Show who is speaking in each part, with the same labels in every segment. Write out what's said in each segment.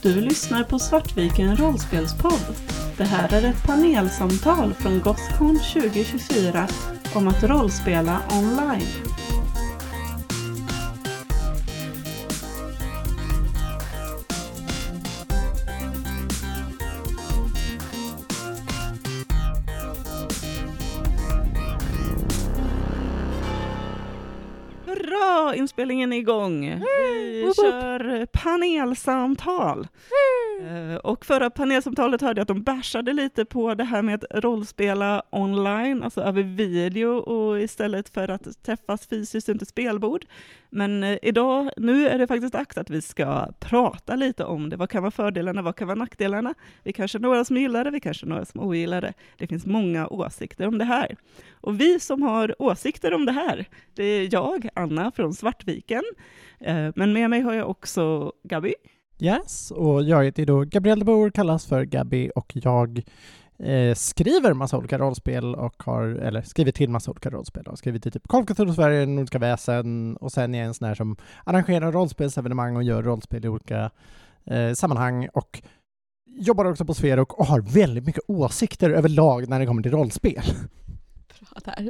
Speaker 1: Du lyssnar på Svartviken rollspelspodd. Det här är ett panelsamtal från Gothcon 2024 om att rollspela online. Hurra! Inspelningen är igång. Vi kör panelsamtal. Och förra panelsamtalet hörde jag att de bärsade lite på det här med att rollspela online, alltså över video och istället för att träffas fysiskt inte spelbord. Men idag, nu är det faktiskt dags att vi ska prata lite om det. Vad kan vara fördelarna, vad kan vara nackdelarna? Vi kanske är några som gillar det, vi kanske är några som ogillar det. Det finns många åsikter om det här. Och vi som har åsikter om det här, det är jag, Anna från Svartviken. Men med mig har jag också Gabi.
Speaker 2: Yes, och jag heter då Gabriel de Boer, kallas för Gabi, och jag skriver massa olika rollspel och har skrivit till massa olika rollspel. Jag har skrivit till typ Call of Cthulhu Sverige, Nordiska väsen, och sen är jag en sån här som arrangerar rollspelsevenemang och gör rollspel i olika sammanhang, och jobbar också på Sverok och har väldigt mycket åsikter överlag när det kommer till rollspel.
Speaker 3: Bra där.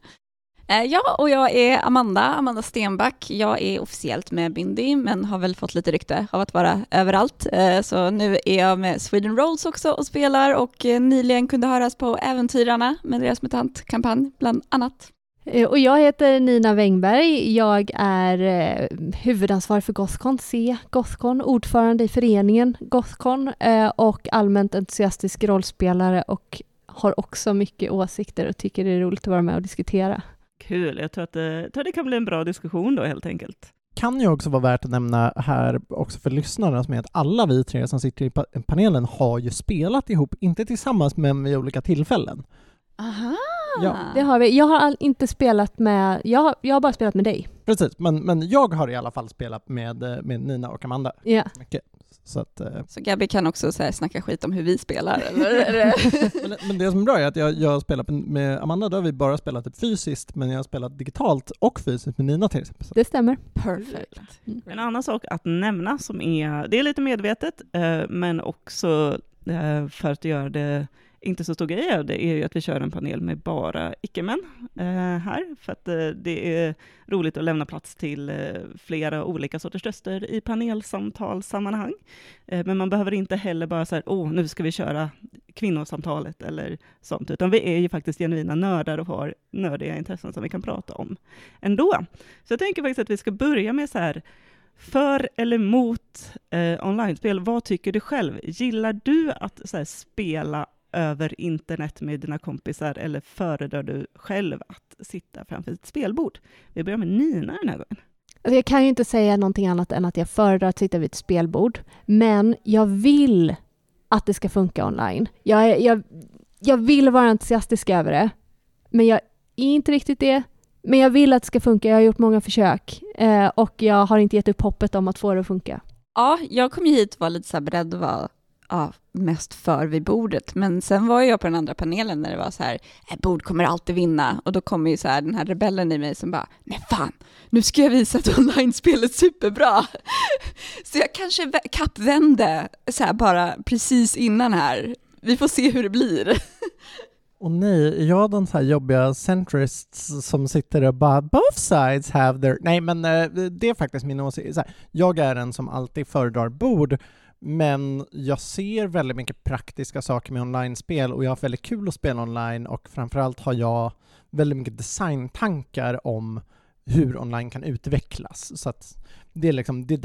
Speaker 3: Ja, och jag är Amanda Stenback. Jag är officiellt med Bindi, men har väl fått lite rykte av att vara överallt. Så nu är jag med Sweden Rolls också och spelar, och nyligen kunde höras på Äventyrarna med deras mutantkampanj bland annat.
Speaker 4: Och jag heter Nina Wängberg. Jag är huvudansvarig för Gothcon, ordförande i föreningen Gothcon och allmänt entusiastisk rollspelare, och har också mycket åsikter och tycker det är roligt att vara med och diskutera.
Speaker 1: Kul, jag tror att det kan bli en bra diskussion då helt enkelt.
Speaker 2: Kan ju också vara värt att nämna här också för lyssnarna, som är att alla vi tre som sitter i panelen har ju spelat ihop, inte tillsammans men vid olika tillfällen.
Speaker 3: Aha!
Speaker 2: Ja.
Speaker 4: Det har vi. Jag har inte spelat med... Jag har bara spelat med dig.
Speaker 2: Precis, men jag har i alla fall spelat med Nina och Amanda.
Speaker 4: Ja.
Speaker 2: Mycket. Så
Speaker 3: Så Gabi kan också så här snacka skit om hur vi spelar, eller?
Speaker 2: men det som är bra är att jag har spelat med Amanda, då har vi bara spelat typ fysiskt, men jag har spelat digitalt och fysiskt med Nina till exempel.
Speaker 4: Det stämmer.
Speaker 3: Perfect.
Speaker 1: En annan sak att nämna som det är lite medvetet, men också för att göra det inte så stor grej av det, är ju att vi kör en panel med bara icke-män här, för att det är roligt att lämna plats till flera olika sorters röster i panelsamtalssammanhang. Men man behöver inte heller bara så här, nu ska vi köra kvinnosamtalet eller sånt, utan vi är ju faktiskt genuina nördar och har nördiga intressen som vi kan prata om ändå. Så jag tänker faktiskt att vi ska börja med så här: för eller mot online-spel, vad tycker du själv? Gillar du att så här, spela över internet med dina kompisar, eller föredrar du själv att sitta framför ett spelbord? Vi börjar med Nina den här gången.
Speaker 4: Alltså jag kan ju inte säga någonting annat än att jag föredrar att sitta vid ett spelbord, men jag vill att det ska funka online. Jag vill vara entusiastisk över det, men jag är inte riktigt det. Men jag vill att det ska funka. Jag har gjort många försök och jag har inte gett upp hoppet om att få det att funka.
Speaker 3: Ja, jag kom ju hit och var lite så här beredd att vara mest för vid bordet. Men sen var jag på den andra panelen när det var så här, bord kommer alltid vinna. Och då kommer ju så här den här rebellen i mig som bara, nej fan, nu ska jag visa att online-spel är superbra. Så jag kanske kappvände så här bara precis innan här. Vi får se hur det blir.
Speaker 2: Och nej, jag den så här jobbiga centrists som sitter och bara both sides have their... Nej, men det är faktiskt min åsikt. Så här, jag är en som alltid föredrar bord, men jag ser väldigt mycket praktiska saker med online-spel, och jag har väldigt kul att spela online, och framförallt har jag väldigt mycket designtankar om hur online kan utvecklas. Så att det är liksom, det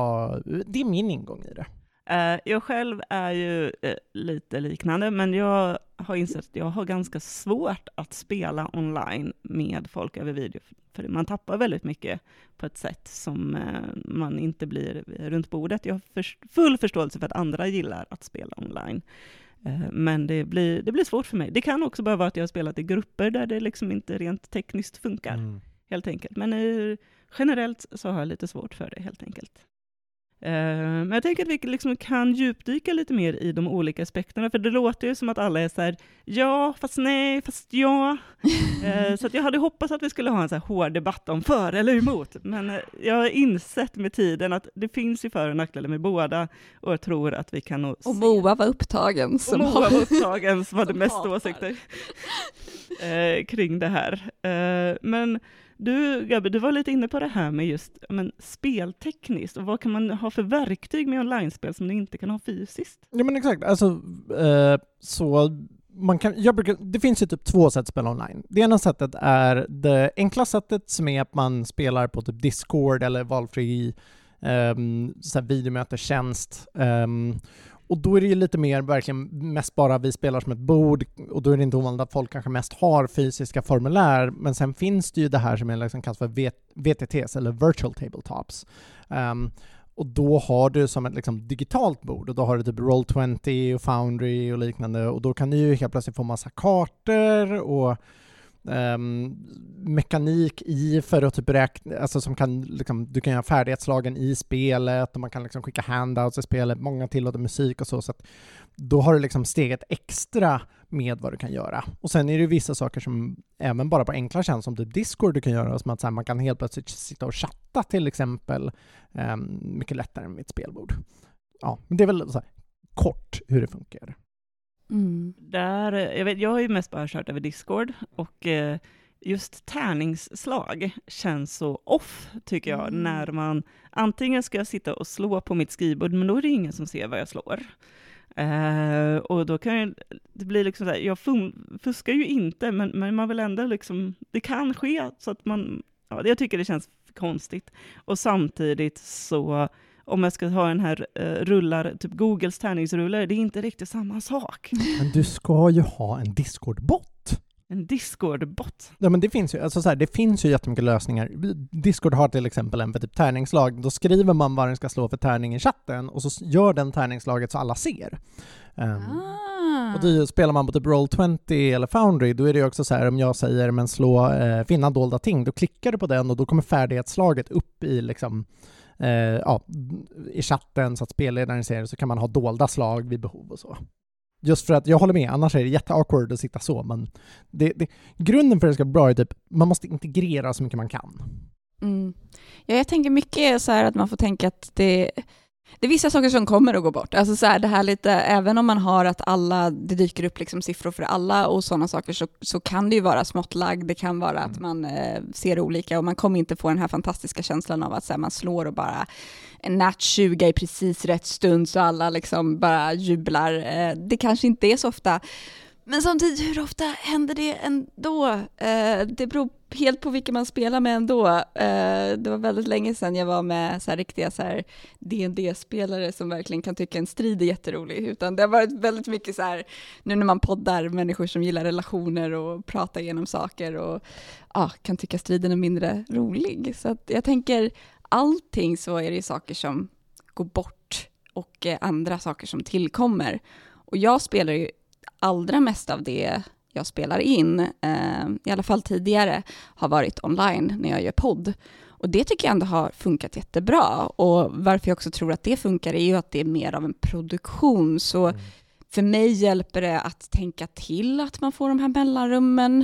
Speaker 2: är min ingång i det.
Speaker 1: Jag själv är ju lite liknande, men jag har insett att jag har ganska svårt att spela online med folk över video, för man tappar väldigt mycket på ett sätt som man inte blir runt bordet. Jag har full förståelse för att andra gillar att spela online, men det blir svårt för mig. Det kan också bara vara att jag har spelat i grupper där det liksom inte rent tekniskt funkar, helt enkelt. Men generellt så har jag lite svårt för det, helt enkelt. Men jag tänker att vi liksom kan djupdyka lite mer i de olika aspekterna, för det låter ju som att alla är så här, ja, fast nej, fast ja. Så att jag hade hoppats att vi skulle ha en så här hård debatt om för eller emot, men jag har insett med tiden att det finns ju för- och nackdelar med båda, och jag tror att vi kan nog
Speaker 3: Och Moa var upptagen.
Speaker 1: som hade mest åsikter kring det här. Men du, Gabi, du var lite inne på det här med just speltekniskt, och vad kan man ha för verktyg med online-spel som du inte kan ha fysiskt?
Speaker 2: Ja, men exakt. Alltså, så man kan, det finns ju typ 2 sätt att spela online. Det ena sättet är det enkla sättet, som är att man spelar på typ Discord eller valfri så här videomötestjänst. Och då är det ju lite mer verkligen mest bara vi spelar som ett bord, och då är det inte ovanligt att folk kanske mest har fysiska formulär, men sen finns det ju det här som är liksom kallas för VTTs eller Virtual Tabletops. Och då har du som ett liksom digitalt bord, och då har du typ Roll20 och Foundry och liknande, och då kan du ju helt plötsligt få massa kartor och mekanik i för att typ räkna, alltså som kan liksom, du kan göra färdighetslagen i spelet, och man kan liksom skicka handouts i spelet, många tillåter musik och så att då har du liksom steget extra med vad du kan göra. Och sen är det ju vissa saker som även bara på enkla tjänster som typ Discord du kan göra, som att så här, man kan helt plötsligt sitta och chatta till exempel mycket lättare än med ett spelbord. Ja, men det är väl så här, kort hur det funkar.
Speaker 1: Där, jag har ju mest bara kört över Discord, och just tärningsslag känns så off, tycker jag, när man antingen ska sitta och slå på mitt skrivbord, men då är det ingen som ser vad jag slår. Och då kan det bli liksom så här, jag fuskar ju inte, men man vill ändå liksom, det kan ske, så att man, ja, jag tycker det känns konstigt. Och samtidigt så, om jag ska ha den här rullar, typ Googles tärningsrullar, det är inte riktigt samma sak.
Speaker 2: Men du ska ju ha en Discord-bot.
Speaker 1: En Discord-bot?
Speaker 2: Ja, men det finns ju, alltså så här, det finns ju jättemycket lösningar. Discord har till exempel en för typ tärningslag. Då skriver man vad den ska slå för tärning i chatten, och så gör den tärningslaget så alla ser. Och då spelar man på typ Roll20 eller Foundry, då är det ju också så här, om jag säger men slå finna dolda ting, då klickar du på den och då kommer färdighetslaget upp i liksom i chatten, så att spelledaren ser det, så kan man ha dolda slag vid behov och så. Just för att jag håller med, annars är det jätteawkward att sitta så, men grunden för det ska bli bra är typ, man måste integrera så mycket man kan.
Speaker 3: Ja, jag tänker mycket så här att man får tänka att det är vissa saker som kommer att gå bort. Alltså så här, det här lite, även om man har att det dyker upp liksom siffror för alla och sådana saker, så kan det ju vara smått lagd. Det kan vara att man ser olika, och man kommer inte få den här fantastiska känslan av att så här, man slår och bara en nat 20 i precis rätt stund, så alla liksom bara jublar. Det kanske inte är så ofta. Men samtidigt, hur ofta händer det ändå? Det beror helt på vilka man spelar med ändå. Det var väldigt länge sedan jag var med så här riktiga så här D&D-spelare som verkligen kan tycka en strid är jätterolig. Utan det har varit väldigt mycket så här, nu när man poddar, människor som gillar relationer och pratar igenom saker och kan tycka striden är mindre rolig. Så att jag tänker, allting så är det saker som går bort och andra saker som tillkommer. Och jag spelar ju allra mest av det jag spelar in, i alla fall tidigare, har varit online när jag gör podd. Och det tycker jag ändå har funkat jättebra. Och varför jag också tror att det funkar är ju att det är mer av en produktion. Så för mig hjälper det att tänka till att man får de här mellanrummen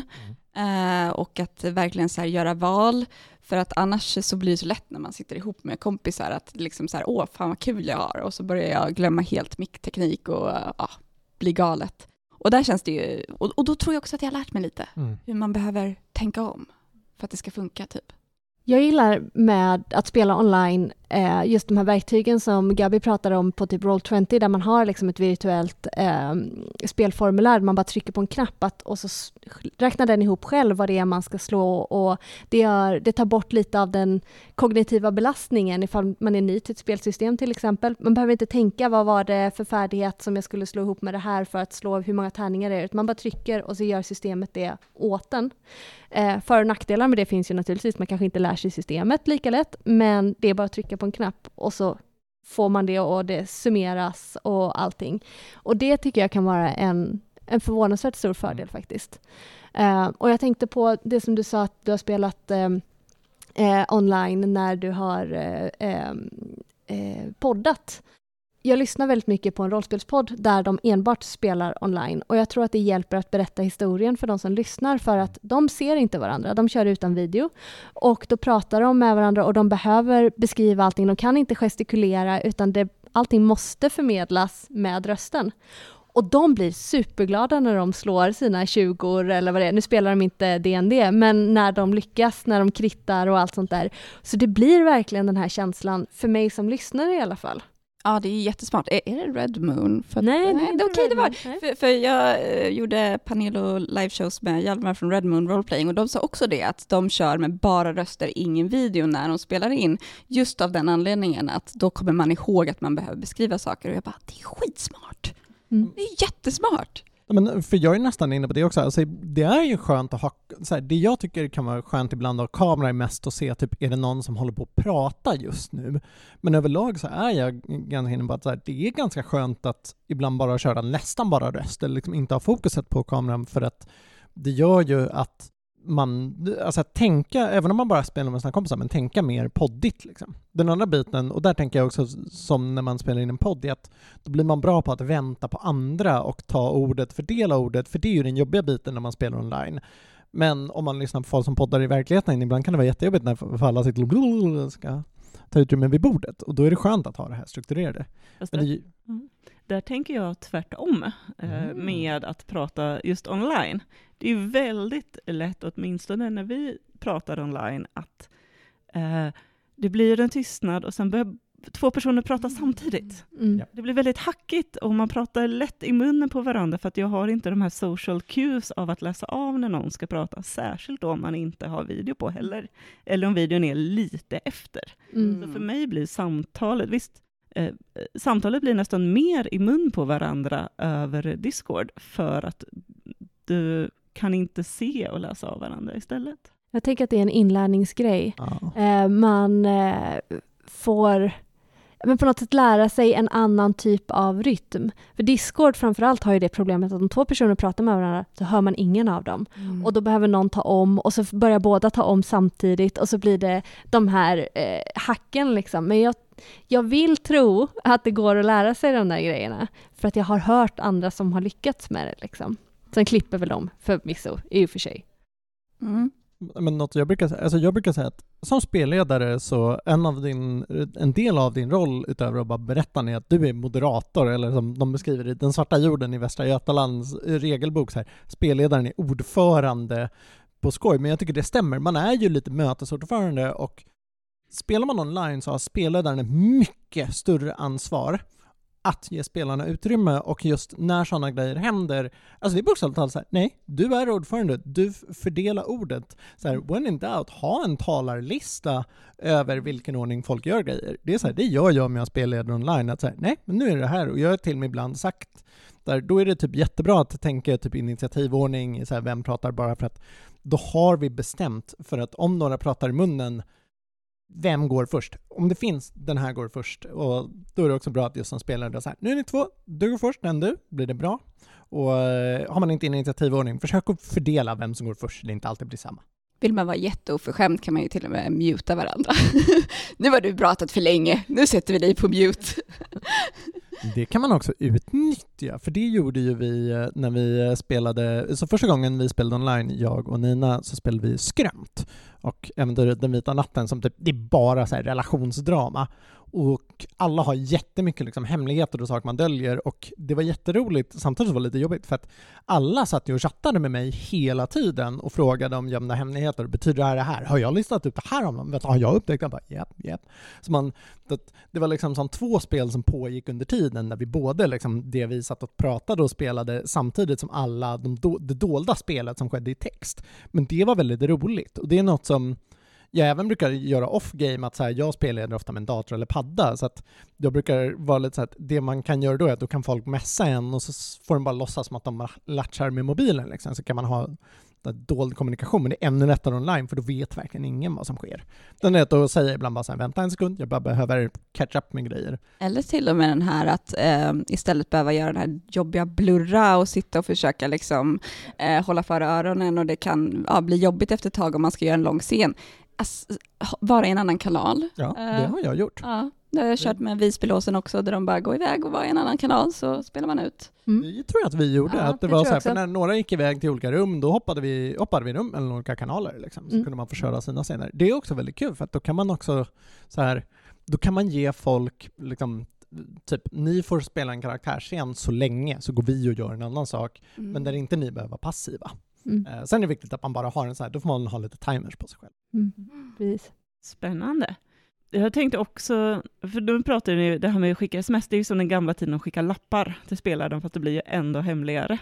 Speaker 3: och att verkligen så här göra val. För att annars så blir det så lätt när man sitter ihop med kompisar att liksom så här, fan vad kul jag har. Och så börjar jag glömma helt mickteknik och bli galet. Och där känns det ju, och då tror jag också att jag har lärt mig lite hur man behöver tänka om för att det ska funka typ.
Speaker 4: Jag gillar med att spela online just de här verktygen som Gabi pratade om på typ Roll20, där man har liksom ett virtuellt spelformulär. Man bara trycker på en knapp och så räknar den ihop själv vad det är man ska slå, och det tar bort lite av den kognitiva belastningen ifall man är ny till ett spelsystem till exempel. Man behöver inte tänka vad var det för färdighet som jag skulle slå ihop med det här för att slå hur många tärningar det är. Man bara trycker och så gör systemet det åt en. För- och nackdelar med det finns ju naturligtvis. Man kanske inte lär sig systemet lika lätt, men det är bara att trycka på en knapp och så får man det och det summeras och allting. Och det tycker jag kan vara en förvånansvärt stor fördel faktiskt. Och jag tänkte på det som du sa att du har spelat online när du har poddat. Jag lyssnar väldigt mycket på en rollspelspodd där de enbart spelar online. Och jag tror att det hjälper att berätta historien för de som lyssnar, för att de ser inte varandra. De kör utan video. Och då pratar de med varandra och de behöver beskriva allting. De kan inte gestikulera, utan allting måste förmedlas med rösten. Och de blir superglada när de slår sina 20 eller vad det är. Nu spelar de inte D&D, men när de lyckas, när de krittar och allt sånt där. Så det blir verkligen den här känslan, för mig som lyssnare i alla fall.
Speaker 3: Ja, det är jättesmart. Är det Red Moon?
Speaker 4: Nej,
Speaker 3: det är okej, det var. För jag gjorde panel- och liveshows med Hjalmar från Red Moon Roleplaying, och de sa också det, att de kör med bara röster, ingen video när de spelar in. Just av den anledningen att då kommer man ihåg att man behöver beskriva saker. Och jag bara, det är skitsmart. Det är jättesmart.
Speaker 2: Men för jag är nästan inne på det också. Alltså, det är ju skönt att ha, så här, det jag tycker kan vara skönt ibland att ha kamera mest och se typ, är det någon som håller på att prata just nu. Men överlag så är jag ganska inne på att så här, det är ganska skönt att ibland bara köra nästan bara röst eller liksom inte ha fokuset på kameran, för att det gör ju att man, alltså att tänka, även om man bara spelar med sina kompisar, men tänka mer poddigt liksom. Den andra biten, och där tänker jag också som när man spelar in en podd, är att då blir man bra på att vänta på andra och ta ordet, fördela ordet, för det är ju den jobbiga biten när man spelar online. Men om man lyssnar på folk som poddar i verkligheten, ibland kan det vara jättejobbigt när alla sitter och ska ta utrymme vid bordet, och då är det skönt att ha det här strukturerade.
Speaker 1: Där tänker jag tvärtom med att prata just online. Det är väldigt lätt, åtminstone när vi pratar online, att det blir en tystnad och sen börjar 2 personer prata samtidigt. Det blir väldigt hackigt och man pratar lätt i munnen på varandra, för att jag har inte de här social cues av att läsa av när någon ska prata, särskilt om man inte har video på heller, eller om videon är lite efter. Så för mig blir samtalet, visst, samtalet blir nästan mer i mun på varandra över Discord, för att du kan inte se och läsa av varandra istället.
Speaker 4: Jag tänker att det är en inlärningsgrej. Man får men på något sätt lära sig en annan typ av rytm. För Discord framförallt har ju det problemet att om 2 personer pratar med varandra så hör man ingen av dem. Och då behöver någon ta om, och så börjar båda ta om samtidigt, och så blir det de här hacken liksom. Men jag vill tro att det går att lära sig de där grejerna, för att jag har hört andra som har lyckats med det liksom. Sen klipper väl de förvisso i och för sig.
Speaker 2: Men något jag brukar säga att som spelledare så en del av din roll utöver att bara berätta är att du är moderator, eller som de beskriver i Den svarta jorden i Västra Götalands regelbok så här, spelledaren är ordförande på skoj, men jag tycker det stämmer. Man är ju lite mötesordförande, och spelar man online så har spelledaren ett mycket större ansvar att ge spelarna utrymme, och just när sådana grejer händer, alltså det är bokstavligt talat så här, nej, du är ordförande, du fördelar ordet. Så här, when in doubt, ha en talarlista över vilken ordning folk gör grejer. Det är så här, det gör jag om jag spelar online, att så här, nej, men nu är det här, och jag har till mig ibland sagt där, då är det typ jättebra att tänka typ initiativordning, så här, vem pratar, bara för att då har vi bestämt för att om några pratar i munnen, vem går först? Om det finns, den här går först. Och då är det också bra att just som spelare då så här, nu är ni 2, du går först, den du, blir det bra. Och har man inte en initiativordning, försök att fördela vem som går först, det inte alltid blir samma.
Speaker 3: Vill man vara jätteoförskämd kan man ju till och med muta varandra. Nu har du pratat för länge, nu sätter vi dig på mute.
Speaker 2: Det kan man också utnyttja, för det gjorde ju vi när vi spelade, så första gången vi spelade online, jag och Nina, så spelade vi Skrömt och även Den vita natten, som typ, det är bara så här relationsdrama, och alla har jättemycket liksom hemligheter och saker man döljer, och det var jätteroligt, samtidigt var det lite jobbigt för att alla satt ju och chattade med mig hela tiden och frågade om gömda hemligheter. Betyder det här? Har jag listat ut det här om dem? Har jag upptäckt? Jag bara, japp. Så det var liksom som 2 spel som pågick under tiden, där vi både liksom det vi satt och pratade och spelade samtidigt som alla det dolda spelet som skedde i text. Men det var väldigt roligt, och det är något som jag även brukar göra off-game, att så här, jag spelar ofta med en dator eller padda, så att jag brukar vara lite så att det man kan göra då är att då kan folk messa en, och så får de bara låtsas som att de latchar med mobilen liksom. Så kan man ha dold kommunikation, men det är ännu lättare online, för då vet verkligen ingen vad som sker. Den är att säga ibland bara så här, vänta en sekund, jag bara behöver catch up med grejer.
Speaker 3: Eller till och med den här att istället behöva göra den här jobbiga blurra och sitta och försöka liksom hålla för öronen, och det kan bli jobbigt efter ett tag om man ska göra en lång scen. vara i en annan kanal.
Speaker 2: Ja, det har jag gjort.
Speaker 3: Ja, det har jag kört med Visbylåsen också, där de bara går iväg och var i en annan kanal, så spelar man ut.
Speaker 2: Det tror jag att vi gjorde. Att det var så här, för när några gick iväg till olika rum, då hoppade vi rum eller olika kanaler. Liksom. Så kunde man få köra sina scener. Det är också väldigt kul, för att då kan man också så här, då kan man ge folk liksom, typ, ni får spela en karaktärsscen så länge, så går vi och gör en annan sak, men där inte ni behöver vara passiva. Sen är det viktigt att man bara har en så här, då får man ha lite timers på sig själv.
Speaker 4: Precis.
Speaker 1: Spännande. Jag tänkte också, för då pratar ni det här med att skicka sms, det är ju som den gamla tiden att skicka lappar till spelaren, för att det blir ju ändå hemligare.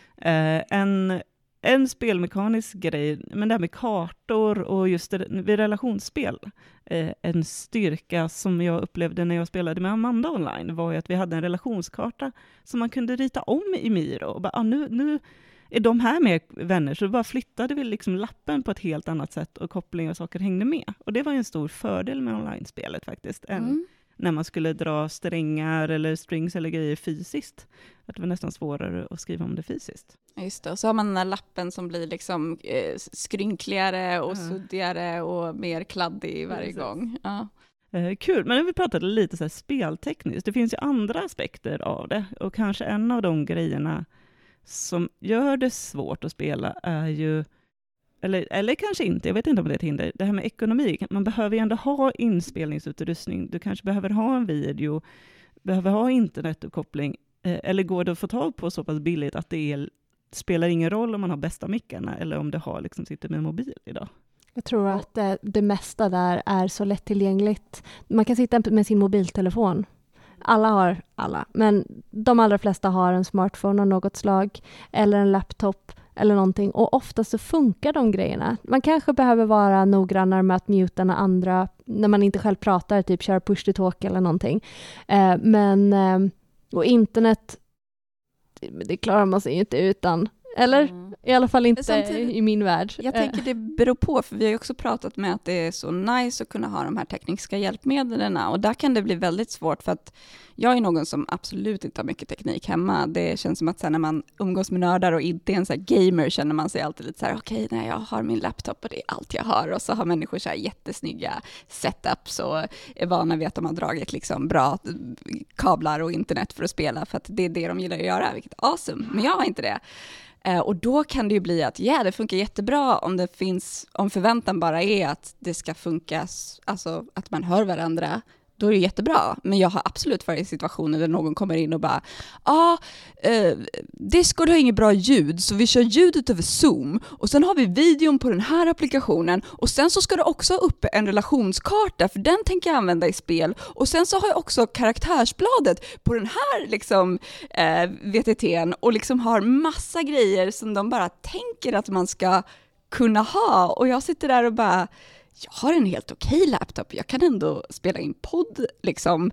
Speaker 1: En spelmekanisk grej, men det här med kartor och just det, vid relationsspel, en styrka som jag upplevde när jag spelade med Amanda online, var ju att vi hade en relationskarta som man kunde rita om i Miro. Och bara, nu är de här med vänner, så bara flyttade vi liksom lappen på ett helt annat sätt och koppling och saker hängde med. Och det var en stor fördel med online-spelet faktiskt, än när man skulle dra strängar eller strings eller grejer fysiskt. Att det var nästan svårare att skriva om det fysiskt.
Speaker 3: Just det, och så har man den här lappen som blir liksom skrynkligare och suddigare och mer kladdig varje gång. Ja.
Speaker 1: Kul, men vi pratade lite så här speltekniskt. Det finns ju andra aspekter av det, och kanske en av de grejerna som gör det svårt att spela är ju, eller kanske inte, jag vet inte om det är ett hinder, det här med ekonomi. Man behöver ju ändå ha inspelningsutrustning, du kanske behöver ha en video, behöver ha internetuppkoppling, eller går det att få tag på så pass billigt att det spelar ingen roll om man har bästa mickarna eller om det har liksom sitter med mobil idag.
Speaker 4: Jag tror att det mesta där är så lättillgängligt. Man kan sitta med sin mobiltelefon. Alla, men de allra flesta har en smartphone av något slag eller en laptop eller någonting, och ofta så funkar de grejerna. Man kanske behöver vara noggrannare med att muta när andra, när man inte själv pratar, typ köra push to talk eller någonting. Och internet, det klarar man sig ju inte utan. Eller? I alla fall inte i min värld.
Speaker 3: Jag tänker det beror på, för vi har ju också pratat med att det är så nice att kunna ha de här tekniska hjälpmedlen, och där kan det bli väldigt svårt, för att jag är någon som absolut inte har mycket teknik hemma. Det känns som att sen när man umgås med nördar och inte är en så här gamer, känner man sig alltid lite så här: okej, nej, jag har min laptop och det är allt jag har, och så har människor så här jättesnygga setups och är vana vid att de har dragit liksom bra kablar och internet för att spela, för att det är det de gillar att göra, vilket är awesome, men jag har inte det. Och då kan det ju bli att det funkar jättebra om förväntan bara är att det ska funka, alltså att man hör varandra, då är det jättebra. Men jag har absolut varit i situationer där någon kommer in och bara Discord har inget bra ljud, så vi kör ljudet över Zoom, och sen har vi videon på den här applikationen, och sen så ska det också upp en relationskarta, för den tänker jag använda i spel, och sen så har jag också karaktärsbladet på den här liksom VTT:n, och liksom har massa grejer som de bara tänker att man ska kunna ha, och jag sitter där och bara, jag har en helt okej laptop, jag kan ändå spela in podd liksom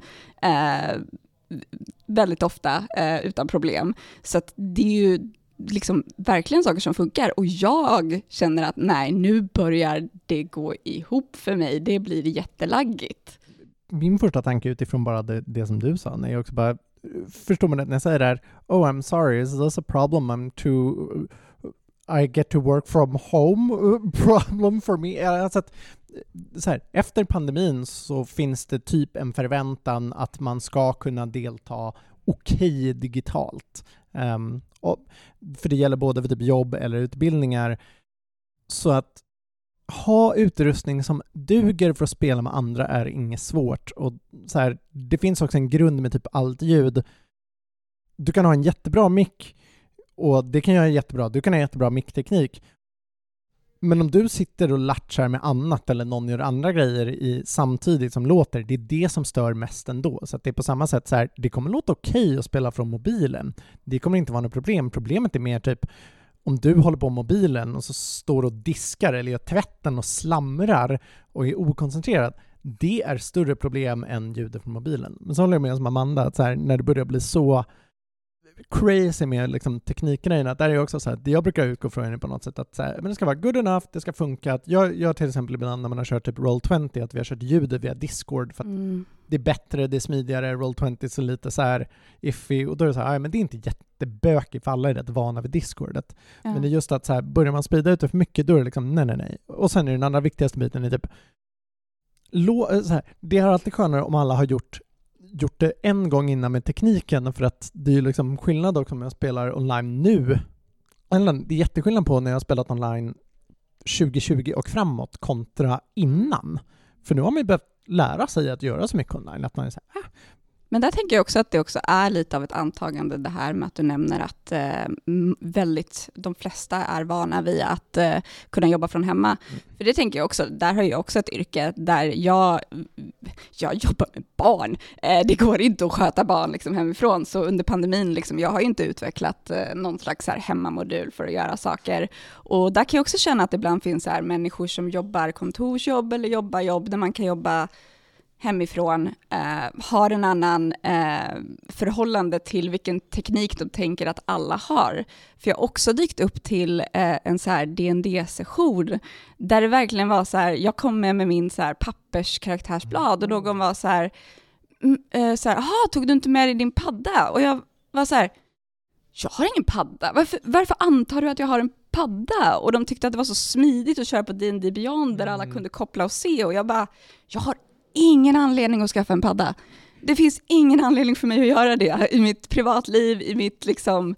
Speaker 3: väldigt ofta utan problem. Så att det är ju liksom verkligen saker som funkar, och jag känner att nej, nu börjar det gå ihop för mig, det blir jättelaggigt.
Speaker 2: Min första tanke utifrån bara det som du sa, när jag också bara, förstår man det när jag säger det här, oh I'm sorry, is this a problem I get to work from home problem for me. Alltså att, så här, efter pandemin så finns det typ en förväntan att man ska kunna delta okej digitalt. För det gäller både för typ jobb eller utbildningar. Så att ha utrustning som duger för att spela med andra är inget svårt. Och så här, det finns också en grund med typ allt ljud. Du kan ha en jättebra mick, och det kan jag jättebra. Du kan ha jättebra mickteknik. Men om du sitter och latchar med annat, eller någon gör andra grejer samtidigt som låter, det är det som stör mest ändå. Så att det är på samma sätt så här, det kommer låta okej att spela från mobilen. Det kommer inte vara något problem. Problemet är mer typ om du håller på mobilen och så står och diskar eller gör tvätten och slamrar och är okoncentrerad. Det är större problem än ljudet från mobilen. Men så håller jag med som Amanda, att så här, när det börjar bli så crazy med liksom teknikgrejerna. Där är också så här, det jag brukar utgå från är på något sätt att så här, men det ska vara good enough, det ska funka. Att jag till exempel ibland när man har kört typ Roll20, att vi har kört ljudet via Discord för att det är bättre, det är smidigare. Roll20 så lite så här iffy, och då är det så här, men det är inte jättebökigt för alla är rätt vana vid Discordet. Ja. Men det är just att så här, börjar man sprida ut det för mycket, då är det liksom nej. Och sen är den andra viktigaste biten är typ så här, det har alltid skönare om alla har gjort det en gång innan med tekniken, för att det är ju liksom skillnad också om jag spelar online nu. Det är jätteskillnad på när jag har spelat online 2020 och framåt kontra innan. För nu har man ju behövt lära sig att göra så mycket online att man är så här,
Speaker 3: Men där tänker jag också att det också är lite av ett antagande, det här med att du nämner att de flesta är vana vid att kunna jobba från hemma. För det tänker jag också, där har jag också ett yrke där jag jobbar med barn. Det går inte att sköta barn liksom hemifrån, så under pandemin, liksom, jag har ju inte utvecklat någon slags här hemmamodul för att göra saker. Och där kan jag också känna att det ibland finns här människor som jobbar kontorsjobb eller jobbar jobb där man kan jobba hemifrån, har en annan förhållande till vilken teknik de tänker att alla har. För jag har också dykt upp till en så här D&D-session där det verkligen var så här, jag kom med min så här papperskaraktärsblad och någon var så här, tog du inte med dig din padda? Och jag var så här, jag har ingen padda. Varför antar du att jag har en padda? Och de tyckte att det var så smidigt att köra på D&D Beyond där alla kunde koppla och se, och jag bara, jag har ingen anledning att skaffa en padda. Det finns ingen anledning för mig att göra det i mitt privatliv, i mitt liksom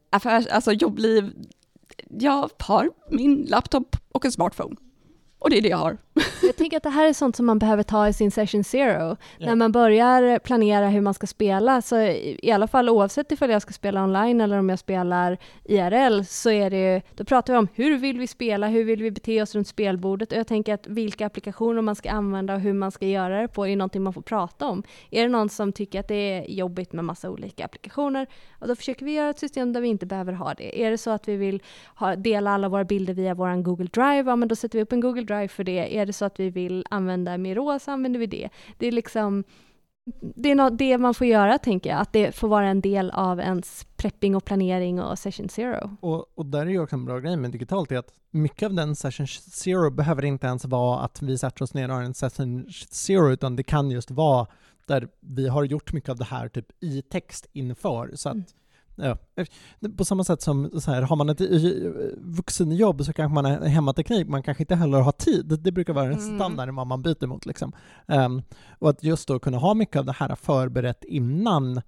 Speaker 3: jobbliv. Jag har min laptop och en smartphone. Och det är det jag har.
Speaker 4: Jag tänker att det här är sånt som man behöver ta i sin session zero. När man börjar planera hur man ska spela, så i alla fall oavsett ifall jag ska spela online eller om jag spelar IRL, så är det, då pratar vi om hur vill vi spela, hur vill vi bete oss runt spelbordet, och jag tänker att vilka applikationer man ska använda och hur man ska göra det på är någonting man får prata om. Är det någon som tycker att det är jobbigt med massa olika applikationer, och då försöker vi göra ett system där vi inte behöver ha det. Är det så att vi vill dela alla våra bilder via vår Google Drive, ja, men då sätter vi upp en Google Drive för det. Är det så att vi vill använda Miro, så använder vi det. Det är liksom, det är det man får göra, tänker jag. Att det får vara en del av ens prepping och planering och session zero.
Speaker 2: Och där är ju också en bra grej med digitalt, är att mycket av den session zero behöver inte ens vara att vi sätter oss ner och har en session zero, utan det kan just vara där vi har gjort mycket av det här typ i text inför, så att ja, på samma sätt som så här, har man ett vuxenjobb så kanske man har hemmateknik, man kanske inte heller har tid. Det brukar vara en standard vad man byter mot. Liksom. Och att just då kunna ha mycket av det här förberett innan,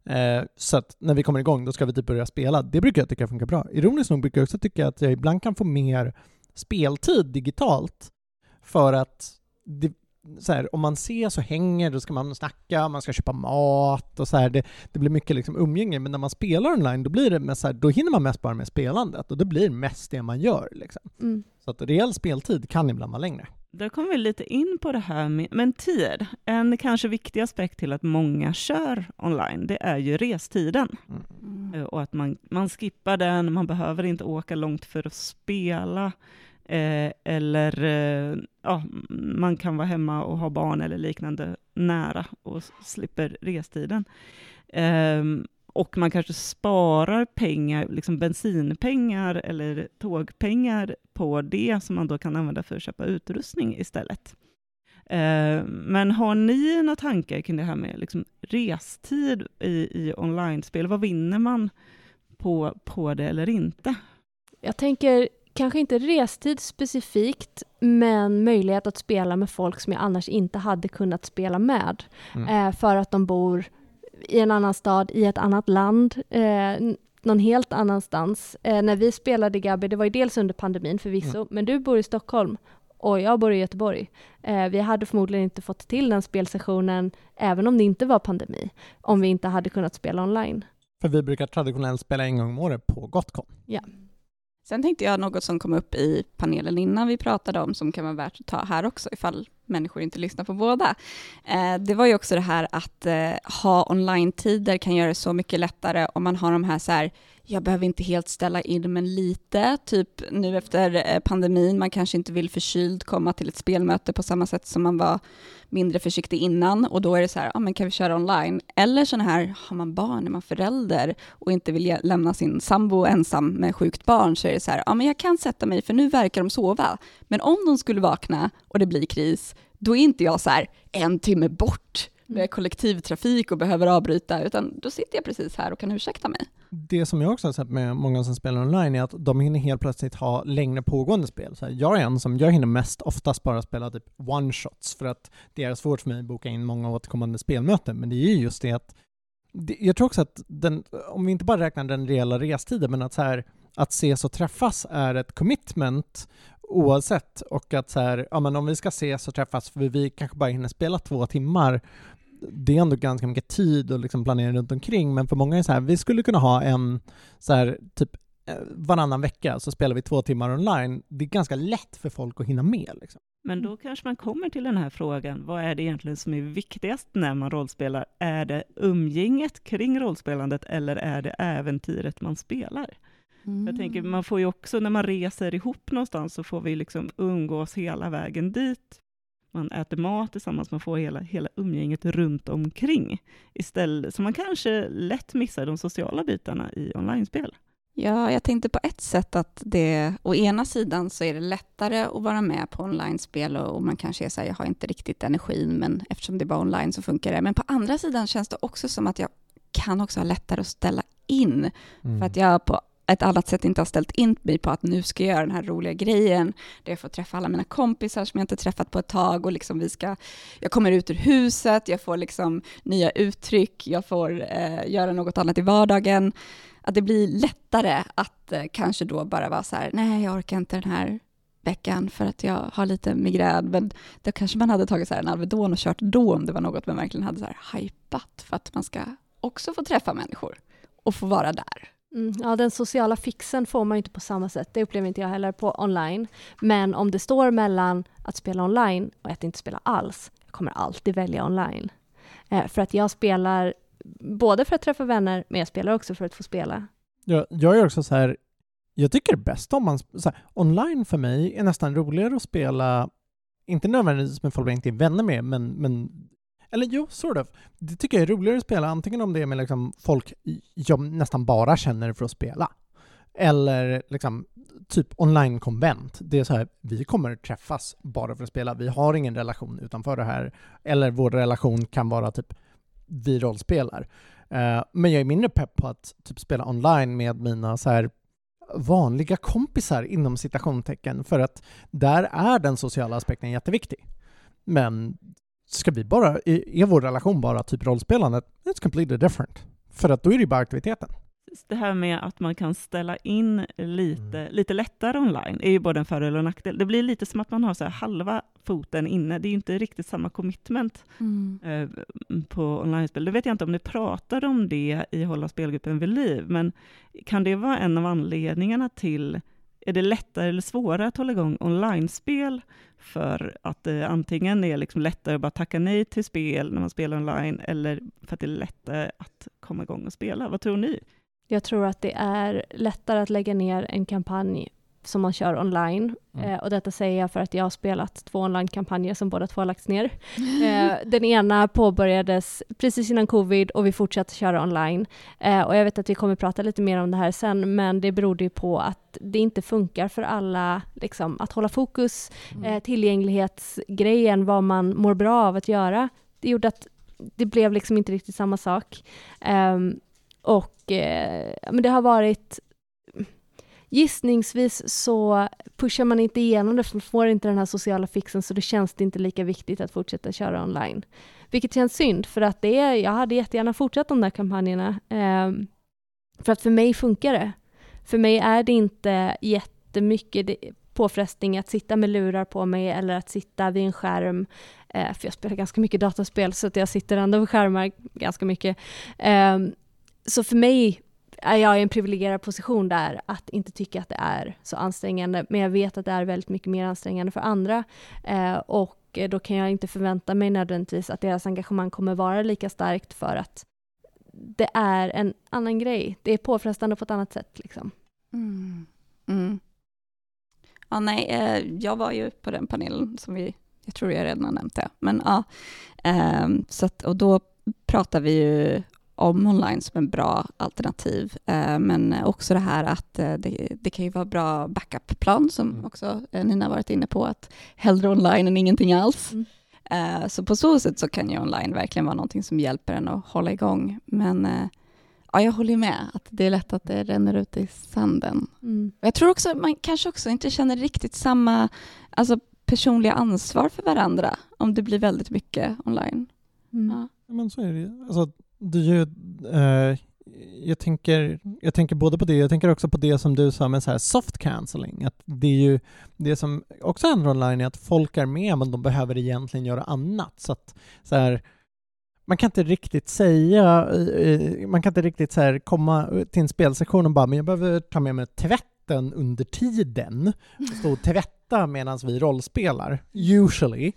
Speaker 2: så att när vi kommer igång då ska vi typ börja spela. Det brukar jag tycka funkar bra. Ironiskt nog brukar jag också tycka att jag ibland kan få mer speltid digitalt, för att så här, om man ses så hänger, då ska man snacka, man ska köpa mat och så här, det blir mycket liksom umgänge, men när man spelar online då blir det mest så här, då hinner man mest bara med spelandet, och det blir mest det man gör liksom. Så att reell speltid kan ibland vara längre.
Speaker 1: Där kommer vi lite in på det här med tid. En kanske viktig aspekt till att många kör online, det är ju restiden. Och att man skippar den, man behöver inte åka långt för att spela. Man kan vara hemma och ha barn eller liknande nära och slipper restiden. Och man kanske sparar pengar, liksom bensinpengar eller tågpengar på det som man då kan använda för att köpa utrustning istället. Men har ni några tankar kring det här med liksom restid i online-spel? Vad vinner man på det eller inte?
Speaker 4: Jag tänker kanske inte restid specifikt, men möjlighet att spela med folk som jag annars inte hade kunnat spela med. För att de bor i en annan stad, i ett annat land, någon helt annanstans. När vi spelade Gabby, det var ju dels under pandemin förvisso, men du bor i Stockholm och jag bor i Göteborg. Vi hade förmodligen inte fått till den spelsessionen, även om det inte var pandemi, om vi inte hade kunnat spela online.
Speaker 2: För vi brukar traditionellt spela en gång om året på Gotcon.
Speaker 4: Ja.
Speaker 3: Sen tänkte jag något som kom upp i panelen innan vi pratade om, som kan vara värt att ta här också ifall människor inte lyssnar på båda. Det var ju också det här att ha online-tider kan göra det så mycket lättare om man har de här så här jag behöver inte helt ställa in, men lite. Typ nu efter pandemin, man kanske inte vill förkyld komma till ett spelmöte på samma sätt som man var mindre försiktig innan. Och då är det så här, men kan vi köra online? Eller sån här, har man barn, är man förälder och inte vill lämna sin sambo ensam med sjukt barn, så är det så här, men jag kan sätta mig för nu verkar de sova. Men om de skulle vakna och det blir kris, då är inte jag så här 1 timme bort med kollektivtrafik och behöver avbryta, utan då sitter jag precis här och kan ursäkta mig.
Speaker 2: Det som jag också har sett med många som spelar online är att de hinner helt plötsligt ha längre pågående spel. Så här, jag är en som jag hinner oftast bara spela typ one-shots, för att det är svårt för mig att boka in många återkommande spelmöten. Men det är ju just det att jag tror också att om vi inte bara räknar den reella restiden, men att så här, att ses och träffas är ett commitment oavsett, och att så här, men om vi ska ses och träffas för vi kanske bara hinner spela 2 timmar, det är ändå ganska mycket tid och liksom planera runt omkring. Men för många är det så här, vi skulle kunna ha en så här, typ varannan vecka så spelar vi 2 timmar online. Det är ganska lätt för folk att hinna med liksom.
Speaker 1: Men då kanske man kommer till den här frågan, vad är det egentligen som är viktigast när man rollspelar? Är det umgänget kring rollspelandet eller är det äventyret man spelar? Jag tänker, man får ju också, när man reser ihop någonstans så får vi liksom umgås hela vägen dit. Man äter mat tillsammans, man får hela umgänget runt omkring. Istället, så man kanske lätt missar de sociala bitarna i online-spel.
Speaker 3: Ja, jag tänkte på ett sätt att det, å ena sidan så är det lättare att vara med på online-spel och man kanske är så här, jag har inte riktigt energin, men eftersom det är bara online så funkar det. Men på andra sidan känns det också som att jag kan också ha lättare att ställa in. För att jag på ett annat sätt inte har ställt in mig på att nu ska jag göra den här roliga grejen där jag får träffa alla mina kompisar som jag inte träffat på ett tag och liksom jag kommer ut ur huset, jag får liksom nya uttryck, jag får göra något annat i vardagen. Att det blir lättare att kanske då bara vara så här, nej jag orkar inte den här veckan för att jag har lite migrän, men då kanske man hade tagit så här en Alvedon och kört då om det var något man verkligen hade så här hypat för att man ska också få träffa människor och få vara där.
Speaker 4: Ja, den sociala fixen får man ju inte på samma sätt. Det upplever inte jag heller på online. Men om det står mellan att spela online och att inte spela alls, jag kommer alltid välja online. För att jag spelar både för att träffa vänner, men jag spelar också för att få spela. Ja,
Speaker 2: jag är också så här, jag tycker det är bäst om man så här, online för mig är nästan roligare att spela, inte nödvändigtvis med folk jag inte är vänner med, men eller jo, sort of. Det tycker jag är roligare att spela, antingen om det är med liksom folk jag nästan bara känner för att spela. Eller liksom typ online-konvent. Det är så här, vi kommer träffas bara för att spela. Vi har ingen relation utanför det här. Eller vår relation kan vara typ vi rollspelar. Men jag är mindre pepp på att typ spela online med mina så här vanliga kompisar inom citationstecken. För att där är den sociala aspekten jätteviktig. Men ska vi bara, är vår relation bara typ rollspelandet, it's completely different. För att då är det bara aktiviteten.
Speaker 1: Det här med att man kan ställa in lite lättare online är ju både en fördel och nackdel. Det blir lite som att man har så här halva foten inne. Det är ju inte riktigt samma commitment på online-spel. Det vet jag inte om ni pratar om det i Hålla spelgruppen vid liv, men kan det vara en av anledningarna till, är det lättare eller svårare att hålla igång online-spel för att antingen är liksom lättare att bara tacka nej till spel när man spelar online, eller för att det är lättare att komma igång och spela? Vad tror ni?
Speaker 4: Jag tror att det är lättare att lägga ner en kampanj som man kör online. Och detta säger jag för att jag har spelat 2 online-kampanjer som båda 2 har lagts ner. Den ena påbörjades precis innan covid och vi fortsatte köra online. Och jag vet att vi kommer prata lite mer om det här sen, men det berodde ju på att det inte funkar för alla liksom, att hålla fokus, tillgänglighetsgrejen, vad man mår bra av att göra. Det gjorde att det blev liksom inte riktigt samma sak. Men det har varit, gissningsvis så pushar man inte igenom det, för man får inte den här sociala fixen, så det känns det inte lika viktigt att fortsätta köra online. Vilket känns synd, för att jag hade jättegärna fortsatt de där kampanjerna. För att för mig funkar det. För mig är det inte jättemycket påfrestning att sitta med lurar på mig eller att sitta vid en skärm. För jag spelar ganska mycket dataspel, så att jag sitter ändå vid skärmar ganska mycket. Så för mig är jag i en privilegierad position där att inte tycka att det är så ansträngande. Men jag vet att det är väldigt mycket mer ansträngande för andra. Och då kan jag inte förvänta mig nödvändigtvis att deras engagemang kommer vara lika starkt, för att det är en annan grej. Det är påfrestande på ett annat sätt liksom.
Speaker 3: Ja, nej, jag var ju på den panelen som jag tror jag redan har nämnt det. Men ja, så att, och då pratar vi ju om online som en bra alternativ. Men också det här att det kan ju vara bra backup-plan som också Nina har varit inne på, att hellre online än ingenting alls. Så på så sätt så kan ju online verkligen vara någonting som hjälper en att hålla igång. Men ja, jag håller med att det är lätt att det ränner ut i sanden. Jag tror också att man kanske också inte känner riktigt samma personliga ansvar för varandra om det blir väldigt mycket online. Ja.
Speaker 2: Men så är det ju. Alltså, jag tänker både på det, jag tänker också på det som du sa med så här soft cancelling, att det är ju det som också händer online är att folk är med men de behöver egentligen göra annat, så att så här, man kan inte riktigt så här komma till en spelsektion och bara, men jag behöver ta med mig tvätten under tiden och stå och tvätta medan vi rollspelar, usually.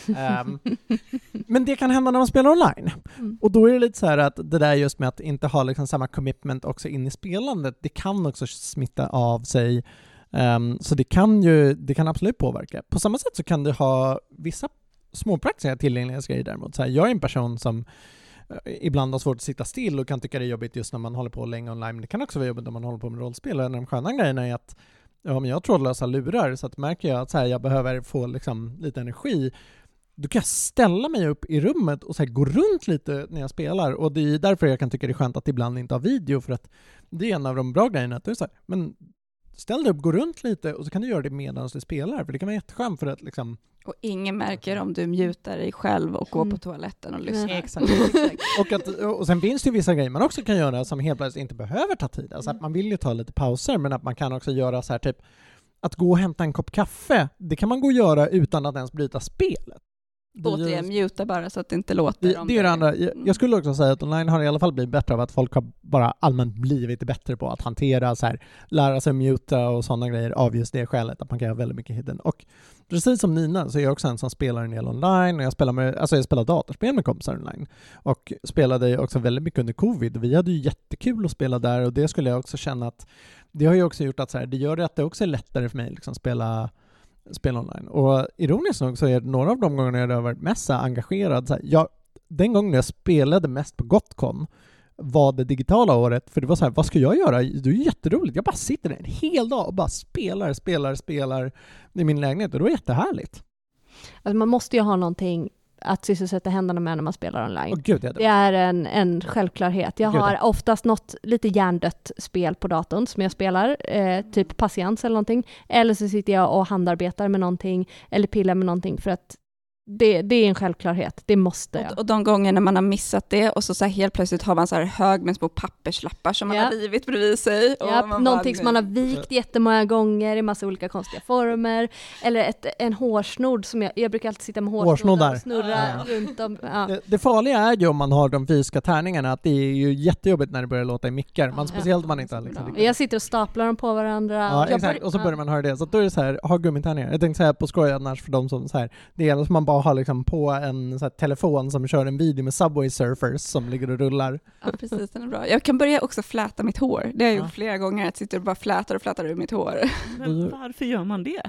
Speaker 2: Men det kan hända när man spelar online. Och då är det lite så här att det där just med att inte ha liksom samma commitment också in i spelandet, det kan också smitta av sig. Så det kan absolut påverka. På samma sätt så kan du ha vissa småpraktiska tillgänglighetsgrejer däremot. Så här, jag är en person som ibland har svårt att sitta still och kan tycka det är jobbigt just när man håller på länge online. Men det kan också vara jobbigt när man håller på med rollspel. En av de sköna grejerna är att men jag har trådlösa lurar, så att märker jag att så här, jag behöver få liksom lite energi, då kan jag ställa mig upp i rummet och så här, gå runt lite när jag spelar. Och det är därför jag kan tycka det är skönt att ibland inte ha video, för att det är en av de bra grejerna. Att det är så här, men ställ dig upp, gå runt lite och så kan du göra det medan du spelar, för det kan vara jätteskönt för att liksom...
Speaker 3: Och ingen märker om du mutar dig själv och går på toaletten och lyssnar.
Speaker 2: Exakt. Och sen finns det vissa grejer man också kan göra som helt plötsligt inte behöver ta tid. Alltså att man vill ju ta lite pauser, men att man kan också göra så här typ att gå och hämta en kopp kaffe, det kan man gå och göra utan att ens bryta spelet.
Speaker 3: Återigen, muta bara så att det inte låter.
Speaker 2: Det är det andra. Jag skulle också säga att online har i alla fall blivit bättre av att folk har bara allmänt blivit bättre på att hantera så här, lära sig muta och sådana grejer av just det skälet att man kan ha väldigt mycket hidden. Och precis som Nina så är jag också en som spelar en del online, och jag spelar datorspel med kompisar online och spelade också väldigt mycket under covid. Vi hade ju jättekul att spela där, och det skulle jag också känna att det har ju också gjort att så här, det gör att det också är lättare för mig liksom spela online. Och ironiskt nog så är det några av de gångerna jag har varit mest engagerad. Så här, den gången jag spelade mest på Gotcon var det digitala året, för det var så här, vad ska jag göra? Det är ju jätteroligt. Jag bara sitter där en hel dag och bara spelar i min lägenhet, och det var jättehärligt.
Speaker 4: Alltså man måste ju ha någonting att sysselsätta händerna med när man spelar online.
Speaker 2: Gud,
Speaker 4: det är en självklarhet. Jag har oftast något lite hjärndött spel på datorn som jag spelar, typ patiens eller någonting. Eller så sitter jag och handarbetar med någonting eller pillar med någonting, för att det är en självklarhet. Det måste jag.
Speaker 3: Och de gånger när man har missat det och så här helt plötsligt har man så här hög med små papperslappar som man har rivit bredvid sig.
Speaker 4: Och någonting som man har vikt jättemånga gånger i massa olika konstiga former. Eller en hårsnodd som jag brukar alltid sitta med hårsnoddar och snurra runt om. Ja.
Speaker 2: Det farliga är ju om man har de fysiska tärningarna, att det är ju jättejobbigt när det börjar låta i mickar. Speciellt om man inte har liksom...
Speaker 4: Jag sitter och staplar dem på varandra.
Speaker 2: Ja, exakt. Och så börjar man höra det. Så då är det så här, ha gummitärningar. Jag tänkte säga på skoj annars för de som så här, det är som man bara har liksom på en så här telefon som kör en video med Subway Surfers som ligger och rullar.
Speaker 3: Ja, precis, den är bra. Jag kan börja också fläta mitt hår. Det har jag gjort flera gånger, att sitter och bara flätar ur mitt hår.
Speaker 1: Men varför gör man det?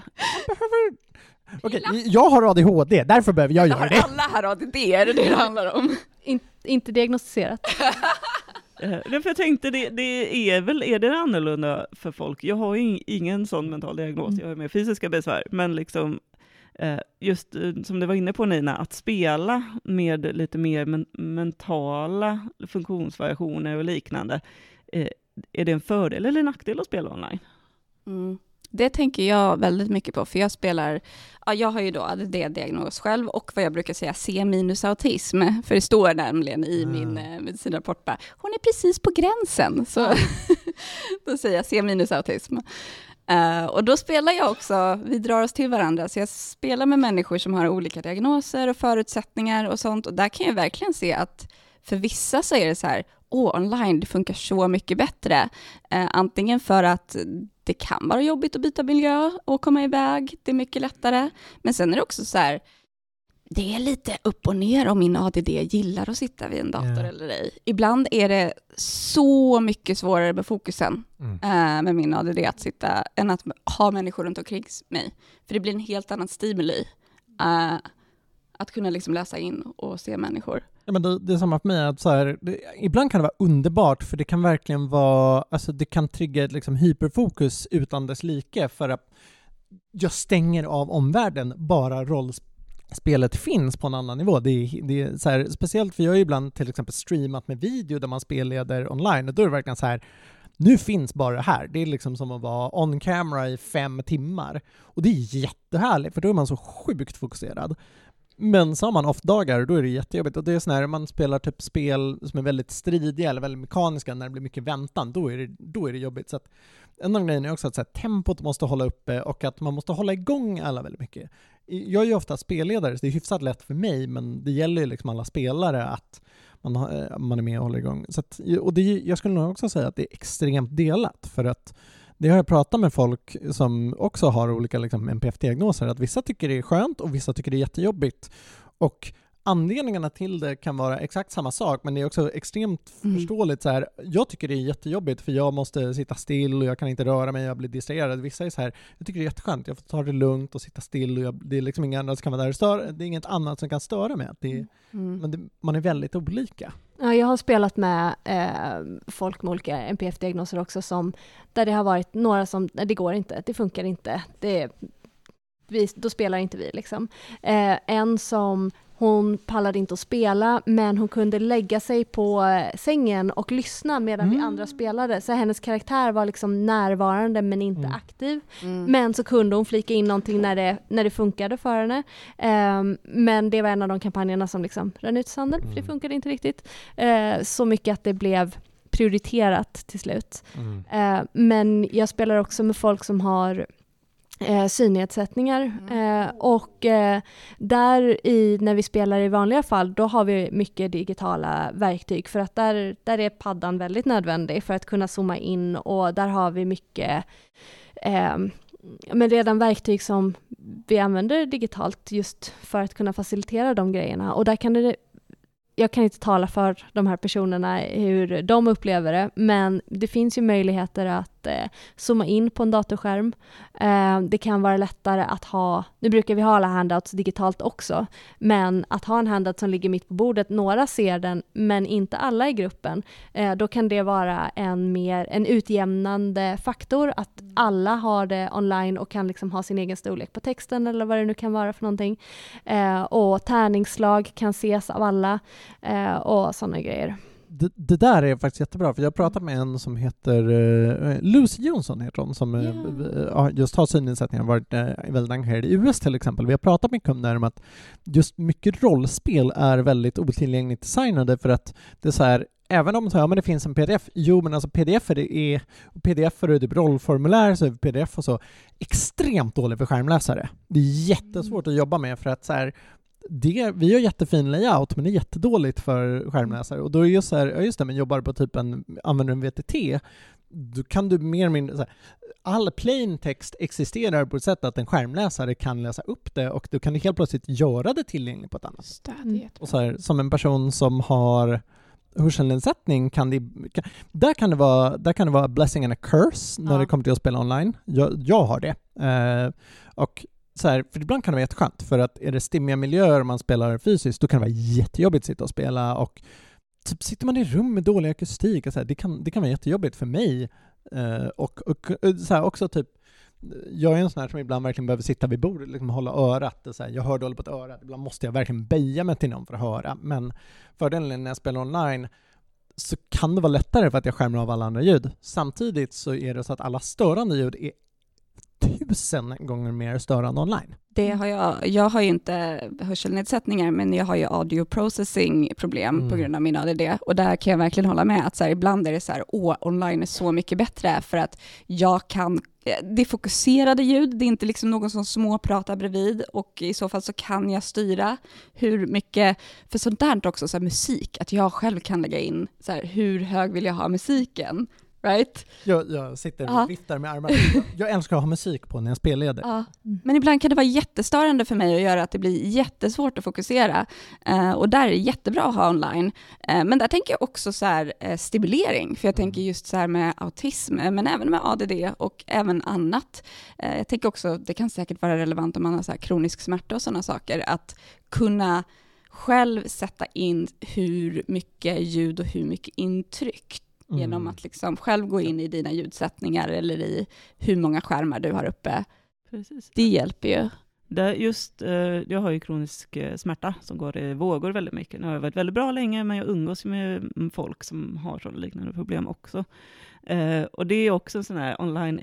Speaker 2: Okej, jag har ADHD, därför behöver jag göra det.
Speaker 3: Alla har ADD, är det handlar om.
Speaker 4: Inte diagnostiserat.
Speaker 1: Därför jag tänkte, är det annorlunda för folk? Jag har ingen sån mental diagnos, jag har mer fysiska besvär, men liksom just som du var inne på, Nina, att spela med lite mer mentala funktionsvariationer och liknande, är det en fördel eller en nackdel att spela online?
Speaker 3: Det tänker jag väldigt mycket på, för jag har ju då ADD-diagnos själv och vad jag brukar säga C-autism, för det står nämligen i min medicinrapport bara, hon är precis på gränsen, så då säger jag C-autism. Och då spelar jag också, vi drar oss till varandra, så jag spelar med människor som har olika diagnoser och förutsättningar och sånt, och där kan jag verkligen se att för vissa så är det så här, online, det funkar så mycket bättre. Antingen för att det kan vara jobbigt att byta miljö och komma iväg, det är mycket lättare. Men sen är det också så här, det är lite upp och ner om min ADD gillar att sitta vid en dator eller ej. Ibland är det så mycket svårare med fokusen med min ADD att sitta än att ha människor runt omkring mig. För det blir en helt annan stimuli att kunna liksom läsa in och se människor.
Speaker 2: Ja, men det är samma för mig, att så här, ibland kan det vara underbart, för det kan verkligen vara, alltså det kan trigga ett liksom hyperfokus utan dess like, för att jag stänger av omvärlden, bara rollspelet finns på en annan nivå. Det är så här, speciellt för jag har ju ibland till exempel streamat med video där man spelleder online, och då är det verkligen så här, nu finns bara det här. Det är liksom som att vara on camera i 5 timmar. Och det är jättehärligt, för då är man så sjukt fokuserad. Men så har man off-dagar, då är det jättejobbigt. Och det är sån här, man spelar typ spel som är väldigt stridiga eller väldigt mekaniska, när det blir mycket väntan, då är det jobbigt. Så att en annan grej är också att så här, tempot måste hålla uppe, och att man måste hålla igång alla väldigt mycket. Jag är ju ofta spelledare, så det är hyfsat lätt för mig, men det gäller ju liksom alla spelare att man är med och håller igång. Så att, och jag skulle nog också säga att det är extremt delat, för att det har jag pratat med folk som också har olika liksom, NPF-diagnoser, att vissa tycker det är skönt och vissa tycker det är jättejobbigt. Och anledningarna till det kan vara exakt samma sak, men det är också extremt förståeligt. Så här, jag tycker det är jättejobbigt för jag måste sitta still och jag kan inte röra mig, jag blir distraherad. Vissa är så här, jag tycker det är jätteskönt, jag får ta det lugnt och sitta still, och det är liksom inga andra som kan vara där och störa. Det är inget annat som kan störa mig. Men man är väldigt olika.
Speaker 4: Ja, jag har spelat med folk med olika NPF-diagnoser också, där det har varit några som, det går inte, det funkar inte, då spelar inte vi liksom. En som, hon pallade inte att spela, men hon kunde lägga sig på sängen och lyssna medan vi andra spelade. Så hennes karaktär var liksom närvarande men inte aktiv. Men så kunde hon flika in någonting när det funkade för henne. Men det var en av de kampanjerna som liksom rann ut i sanden, för det funkade inte riktigt. Så mycket att det blev prioriterat till slut. Men jag spelar också med folk som har synnedsättningar och när vi spelar i vanliga fall, då har vi mycket digitala verktyg, för att där är paddan väldigt nödvändig för att kunna zooma in, och där har vi mycket men redan verktyg som vi använder digitalt just för att kunna facilitera de grejerna, och där kan jag kan inte tala för de här personerna hur de upplever det, men det finns ju möjligheter att zooma in på en datorskärm. Det kan vara lättare att ha, nu brukar vi ha alla handouts digitalt också, men att ha en handout som ligger mitt på bordet, några ser den men inte alla i gruppen, då kan det vara en utjämnande faktor att alla har det online och kan liksom ha sin egen storlek på texten eller vad det nu kan vara för någonting. Och tärningsslag kan ses av alla och sådana grejer.
Speaker 2: Det där är faktiskt jättebra, för jag har pratat med en som heter Lucy Jonsson heter hon, som just har synnedsättningar och varit väldigt engagerad i US till exempel. Vi har pratat mycket om det här, om att just mycket rollspel är väldigt otillgängligt designade, för att det är så här, även om men det finns en pdf, men alltså pdf är typ rollformulär, så är pdf och så extremt dåligt för skärmläsare. Det är jättesvårt att jobba med, för att så här, vi har jättefin layout, men det är jättedåligt för skärmläsare. Och då är just så här, just det, men jobbar på typ använder en VTT, då kan du mer eller mindre så här, all plain text existerar på ett sätt att en skärmläsare kan läsa upp det, och då kan du helt plötsligt göra det tillgängligt på ett annat sätt. Och så här, som en person som har hörselnedsättning där kan det vara a blessing and a curse när det kommer till att spela online. Jag har det. Och så här, för ibland kan det vara jätteskönt, för att är det stimmiga miljöer man spelar fysiskt, då kan det vara jättejobbigt att sitta och spela, och typ, sitter man i rum med dålig akustik och så här, det kan vara jättejobbigt för mig, och så här, också typ, jag är en sån här som ibland verkligen behöver sitta vid bordet, liksom hålla örat, så här, jag hör dåligt på ett öra, ibland måste jag verkligen böja mig till någon för att höra, men fördelen när jag spelar online så kan det vara lättare för att jag skärmar av alla andra ljud. Samtidigt så är det så att alla störande ljud är 1000 gånger mer störande online.
Speaker 3: Det har jag har ju inte hörselnedsättningar, men jag har ju audio processing problem på grund av min ADD, och där kan jag verkligen hålla med att så här, ibland är det så här, online är så mycket bättre, för att det är fokuserade ljud, det är inte liksom någon som småpratar bredvid, och i så fall så kan jag styra hur mycket, för sånt där också, så här, musik, att jag själv kan lägga in så här, hur hög vill jag ha musiken. right?
Speaker 2: Jag sitter och viftar med armarna. Jag älskar att ha musik på när jag spelleder.
Speaker 3: Ja. Men ibland kan det vara jättestörande för mig att göra att det blir jättesvårt att fokusera. Och där är det jättebra att ha online. Men där tänker jag också så här, stimulering. För jag tänker just så här med autism, men även med ADD och även annat. Jag tänker också, det kan säkert vara relevant om man har så här kronisk smärta och sådana saker. Att kunna själv sätta in hur mycket ljud och hur mycket intryck. Genom att liksom själv gå in i dina ljudsättningar eller i hur många skärmar du har uppe.
Speaker 1: Precis.
Speaker 3: Det hjälper ju.
Speaker 1: Jag har ju kronisk smärta som går i vågor väldigt mycket. Nu har jag varit väldigt bra länge, men jag umgås med folk som har sådana liknande problem också. Och det är också sån här online...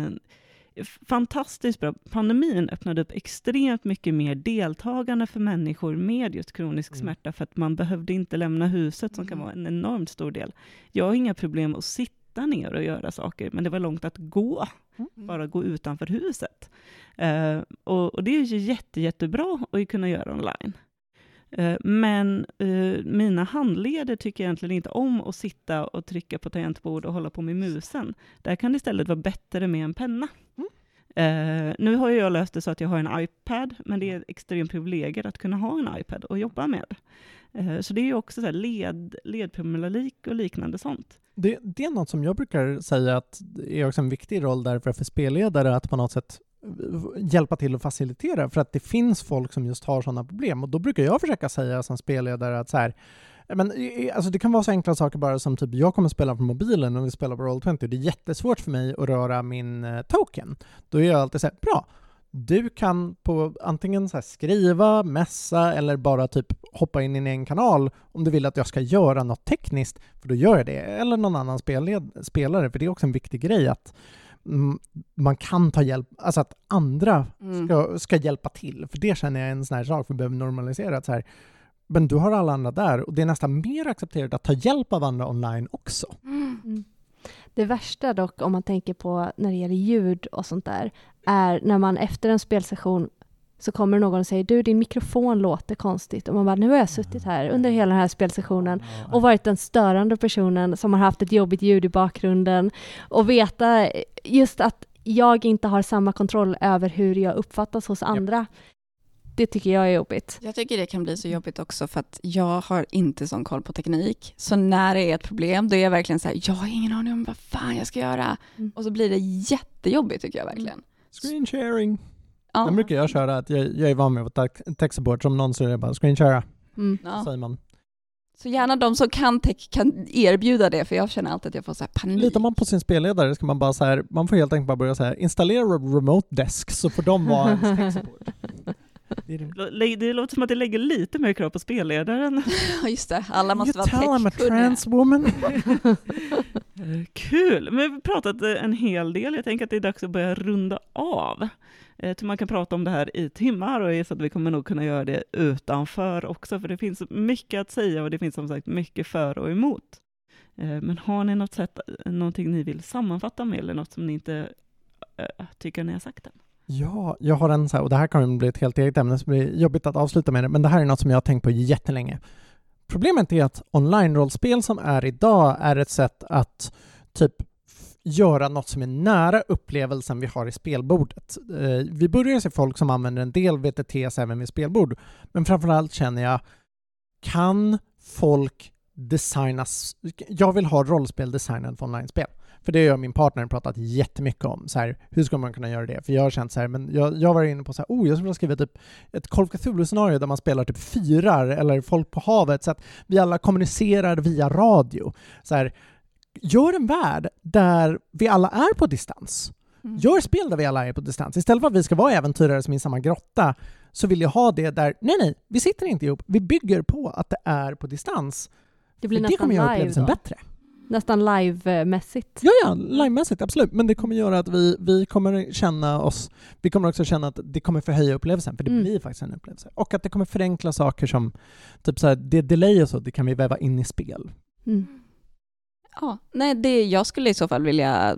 Speaker 1: fantastiskt bra. Pandemin öppnade upp extremt mycket mer deltagande för människor med just kronisk smärta, för att man behövde inte lämna huset, som kan vara en enormt stor del. Jag har inga problem att sitta ner och göra saker, men det var långt att gå. Bara gå utanför huset. Och det är ju jättebra att kunna göra online. Men mina handleder tycker egentligen inte om att sitta och trycka på tangentbord och hålla på med musen. Där kan det istället vara bättre med en penna. Nu har jag löst det så att jag har en iPad, men det är extremt privilegier att kunna ha en iPad och jobba med. Så det är ju också så här ledproblematik och liknande sånt.
Speaker 2: Det är något som jag brukar säga att är också en viktig roll därför för spelledare att på något sätt hjälpa till att facilitera, för att det finns folk som just har sådana problem, och då brukar jag försöka säga som spelledare att så här, men alltså det kan vara så enkla saker bara som typ jag kommer spela på mobilen och vi spelar på Roll20, det är jättesvårt för mig att röra min token. Då är jag alltid så här, bra, du kan på antingen så här skriva, mässa eller bara typ hoppa in i en kanal om du vill att jag ska göra något tekniskt, för då gör jag det, eller någon annan spelare, för det är också en viktig grej att man kan ta hjälp, alltså att andra ska hjälpa till, för det känner jag är en sån här sak vi behöver normalisera, att så här, men du har alla andra där, och det är nästan mer accepterat att ta hjälp av andra online också.
Speaker 4: Det värsta dock, om man tänker på när det gäller ljud och sånt där, är när man efter en spelsession så kommer någon och säger, du, din mikrofon låter konstigt. Och man bara, nu har jag suttit här under hela den här spelsessionen och varit den störande personen som har haft ett jobbigt ljud i bakgrunden. Och veta just att jag inte har samma kontroll över hur jag uppfattas hos andra. Det tycker jag är jobbigt.
Speaker 3: Jag tycker det kan bli så jobbigt också för att jag har inte sån koll på teknik. Så när det är ett problem, då är jag verkligen så här, jag har ingen aning om vad fan jag ska göra. Och så blir det jättejobbigt tycker jag verkligen.
Speaker 2: Screen sharing.
Speaker 3: Ja.
Speaker 2: Den brukar jag köra, att jag är van med att tech support, som någon säger bara screen share. Säger man.
Speaker 3: Så gärna de som kan tech kan erbjuda det, för jag känner alltid att jag får så här panik.
Speaker 2: Litar man på sin spelledare ska man bara så här, man får helt enkelt bara börja så här, installera remote desk så får de vara en tech support.
Speaker 1: Det låter som att det lägger lite mer krav på spelledaren.
Speaker 3: Ja, just det. Alla måste vara
Speaker 2: tech-kunniga. You tell I'm a trans woman.
Speaker 1: Kul. Men vi har pratat en hel del. Jag tänker att det är dags att börja runda av. Man kan prata om det här i timmar, och så att vi kommer nog kunna göra det utanför också, för det finns mycket att säga och det finns som sagt mycket för och emot. Men har ni någonting ni vill sammanfatta med, eller något som ni inte tycker ni har sagt än?
Speaker 2: Ja, jag har en så här, och det här kommer bli ett helt eget ämne, så det blir jobbigt att avsluta med det, men det här är något som jag har tänkt på jättelänge. Problemet är att online-rollspel som är idag är ett sätt att typ göra något som är nära upplevelsen vi har i spelbordet. Vi börjar se folk som använder en del VTTs även vid spelbord, men framförallt känner jag, kan folk designas? Jag vill ha rollspel designat för online-spel. För det har min partner pratat jättemycket om. Så här, hur ska man kunna göra det? För jag har känt så här, men jag var inne på så här, jag skulle skriva typ ett Call of Cthulhu-scenario där man spelar typ fyrar eller folk på havet, så att vi alla kommunicerar via radio. Så här, gör en värld där vi alla är på distans. Gör spel där vi alla är på distans. Istället för att vi ska vara äventyrare som i samma grotta, så vill jag ha det där, nej, vi sitter inte ihop. Vi bygger på att det är på distans.
Speaker 4: Det blir
Speaker 2: nästan kommer göra upplevelsen bättre.
Speaker 4: Nästan live-mässigt.
Speaker 2: Ja, live-mässigt, absolut. Men det kommer göra att vi kommer känna oss, vi kommer också känna att det kommer förhöja upplevelsen, för det blir faktiskt en upplevelse. Och att det kommer förenkla saker som typ så här, det delay och så, det kan vi väva in i spel.
Speaker 3: Ja, nej, jag skulle i så fall vilja typ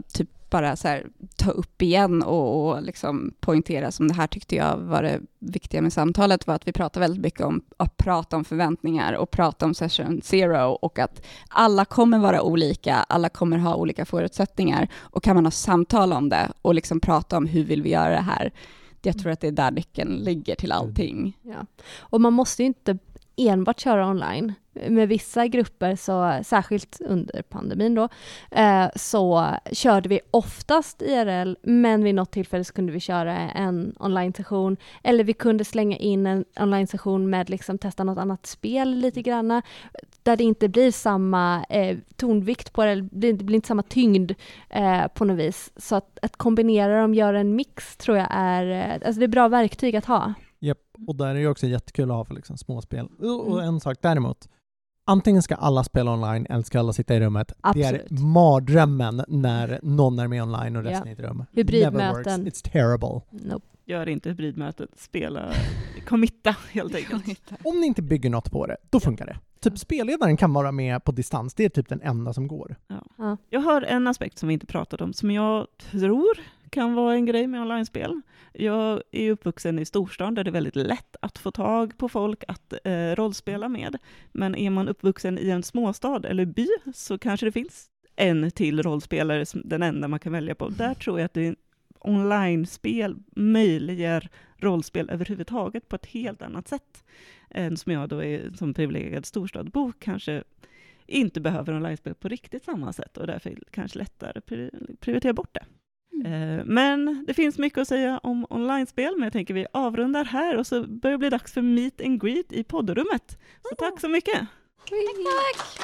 Speaker 3: bara så här, ta upp igen och liksom poängtera, som det här tyckte jag var det viktiga med samtalet, var att vi pratar väldigt mycket om att prata om förväntningar och prata om session zero, och att alla kommer vara olika, alla kommer ha olika förutsättningar, och kan man ha samtal om det och liksom prata om hur vill vi göra det här. Jag tror att det är där nyckeln ligger till allting.
Speaker 4: Ja. Och man måste ju inte enbart köra online. Med vissa grupper, så särskilt under pandemin då, så körde vi oftast IRL, men vid något tillfälle så kunde vi köra en online-session, eller vi kunde slänga in en online-session med liksom testa något annat spel lite granna, där det inte blir samma tonvikt på det, det blir inte samma tyngd på något vis. Så att kombinera dem, göra en mix, tror jag alltså det är bra verktyg att ha.
Speaker 2: Japp, och där är det också jättekul att ha för liksom småspel. Och en sak däremot, antingen ska alla spela online eller ska alla sitta i rummet.
Speaker 4: Absolut.
Speaker 2: Det är mardrömmen när någon är med online och resten är i ett rum.
Speaker 4: Hybridmöten.
Speaker 2: It's terrible.
Speaker 4: Nope.
Speaker 1: Gör inte hybridmöten, spela, committa helt enkelt.
Speaker 2: Om ni inte bygger något på det, då funkar det. Typ spelledaren kan vara med på distans, det är typ den enda som går.
Speaker 1: Ja. Jag har en aspekt som vi inte pratat om, som jag tror kan vara en grej med online-spel. Jag är uppvuxen i storstan där det är väldigt lätt att få tag på folk att rollspela med. Men är man uppvuxen i en småstad eller by, så kanske det finns en till rollspelare, som den enda man kan välja på. Där tror jag att det online-spel möjliggör rollspel överhuvudtaget på ett helt annat sätt än som jag då är som privilegierad storstadsbo kanske inte behöver online-spel på riktigt samma sätt, och därför kanske lättare prioritera bort det. Men det finns mycket att säga om online-spel, men jag tänker vi avrundar här och så börjar det bli dags för meet and greet i poddrummet. Så tack så mycket!
Speaker 3: Tack!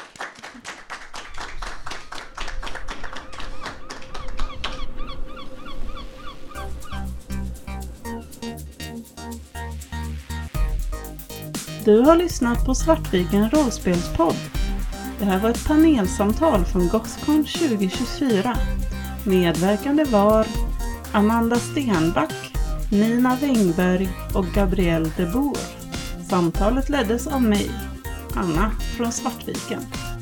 Speaker 1: Du har lyssnat på Svartviken rollspelspodd. Det här var ett panelsamtal från Gothcon 2024. Medverkande var Amanda Stenback, Nina Wängberg och Gabrielle de Boer. Samtalet leddes av mig, Anna från Svartviken.